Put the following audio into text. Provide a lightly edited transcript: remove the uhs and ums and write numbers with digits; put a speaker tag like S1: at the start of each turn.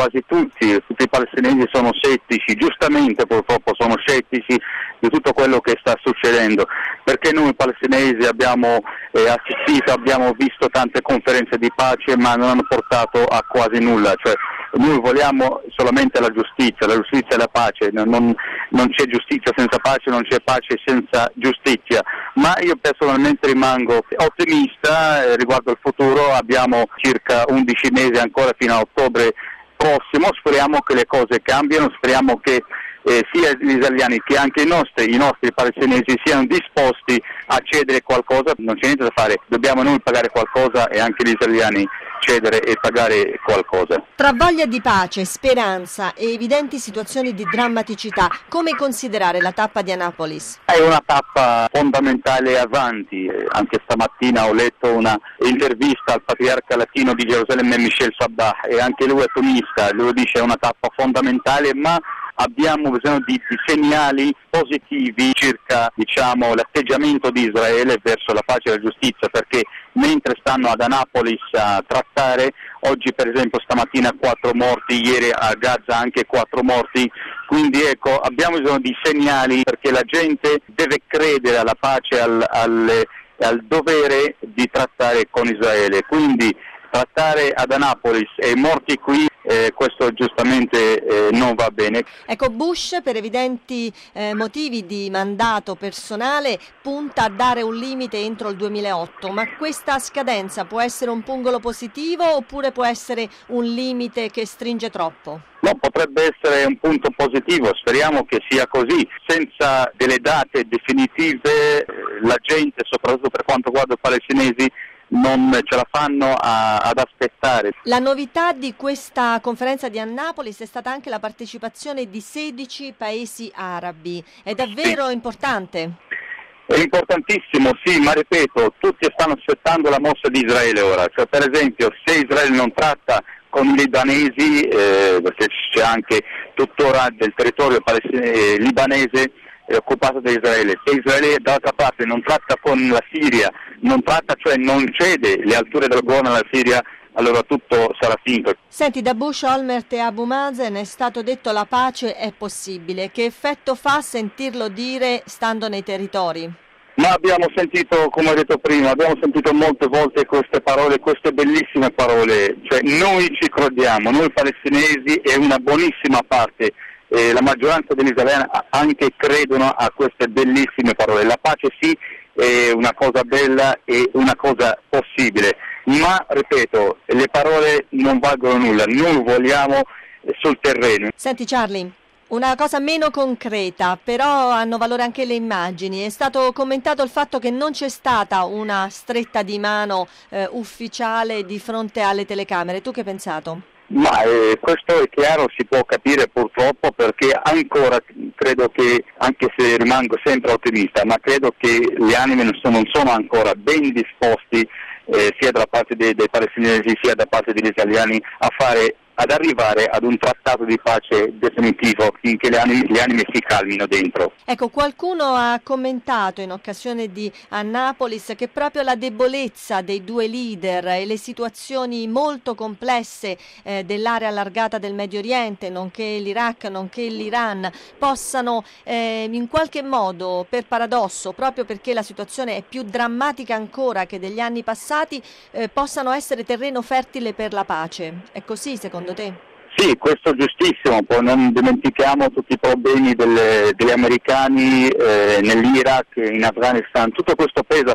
S1: quasi tutti i palestinesi sono scettici, giustamente purtroppo sono scettici di tutto quello che sta succedendo, perché noi palestinesi abbiamo assistito, abbiamo visto tante conferenze di pace ma non hanno portato a quasi nulla, cioè noi vogliamo solamente la giustizia e la pace, non c'è giustizia senza pace, non c'è pace senza giustizia, ma io personalmente rimango ottimista riguardo al futuro. Abbiamo circa 11 mesi ancora fino a ottobre prossimo, speriamo che le cose cambiano, speriamo che sia gli israeliani che anche i nostri palestinesi siano disposti a cedere qualcosa. Non c'è niente da fare, dobbiamo noi pagare qualcosa e anche gli israeliani cedere e pagare qualcosa.
S2: Tra voglia di pace, speranza e evidenti situazioni di drammaticità, come considerare la tappa di Annapolis?
S1: È una tappa fondamentale avanti. Anche stamattina ho letto una intervista al patriarca latino di Gerusalemme, Michel Sabbah, e anche lui è ottimista, lui dice è una tappa fondamentale, ma abbiamo bisogno di segnali positivi circa, l'atteggiamento di Israele verso la pace e la giustizia, perché mentre stanno ad Annapolis a trattare, oggi per esempio stamattina 4 morti, ieri a Gaza anche 4 morti, quindi abbiamo bisogno di segnali, perché la gente deve credere alla pace, al dovere di trattare con Israele, quindi trattare ad Annapolis e morti qui, questo giustamente non va bene.
S2: Ecco, Bush per evidenti motivi di mandato personale punta a dare un limite entro il 2008, ma questa scadenza può essere un pungolo positivo oppure può essere un limite che stringe troppo?
S1: No, potrebbe essere un punto positivo, speriamo che sia così. Senza delle date definitive la gente, soprattutto per quanto riguarda i palestinesi, non ce la fanno ad aspettare.
S2: La novità di questa conferenza di Annapolis è stata anche la partecipazione di 16 paesi arabi. È davvero importante?
S1: È importantissimo, sì, ma ripeto, tutti stanno aspettando la mossa di Israele ora. Cioè, per esempio, se Israele non tratta con i libanesi, perché c'è anche tuttora del territorio libanese occupato da Israele, se Israele d'altra parte non tratta con la Siria, non cede le alture del Golan alla Siria, allora tutto sarà finito.
S2: Senti, da Bush, Olmert e Abu Mazen è stato detto la pace è possibile. Che effetto fa sentirlo dire stando nei territori?
S1: Ma abbiamo sentito, come ho detto prima, molte volte queste parole, queste bellissime parole, cioè noi ci crediamo, noi palestinesi e una buonissima parte, la maggioranza degli israeliani anche credono a queste bellissime parole. La pace sì, è una cosa bella e una cosa possibile, ma ripeto, le parole non valgono nulla, noi vogliamo sul terreno.
S2: Senti Charlie, una cosa meno concreta, però hanno valore anche le immagini. È stato commentato il fatto che non c'è stata una stretta di mano ufficiale di fronte alle telecamere. Tu che hai pensato?
S1: Ma questo è chiaro, si può capire purtroppo, perché ancora credo che, anche se rimango sempre ottimista, ma credo che gli animi non sono ancora ben disposti sia dalla parte dei palestinesi sia da parte degli israeliani ad arrivare ad un trattato di pace definitivo finché gli animi si calmino dentro.
S2: Ecco, qualcuno ha commentato in occasione di Annapolis che proprio la debolezza dei due leader e le situazioni molto complesse dell'area allargata del Medio Oriente, nonché l'Iraq, nonché l'Iran, possano in qualche modo, per paradosso, proprio perché la situazione è più drammatica ancora che degli anni passati, possano essere terreno fertile per la pace. È così secondo te?
S1: Sì, questo è giustissimo, poi non dimentichiamo tutti i problemi degli americani nell'Iraq, in Afghanistan, tutto questo pesa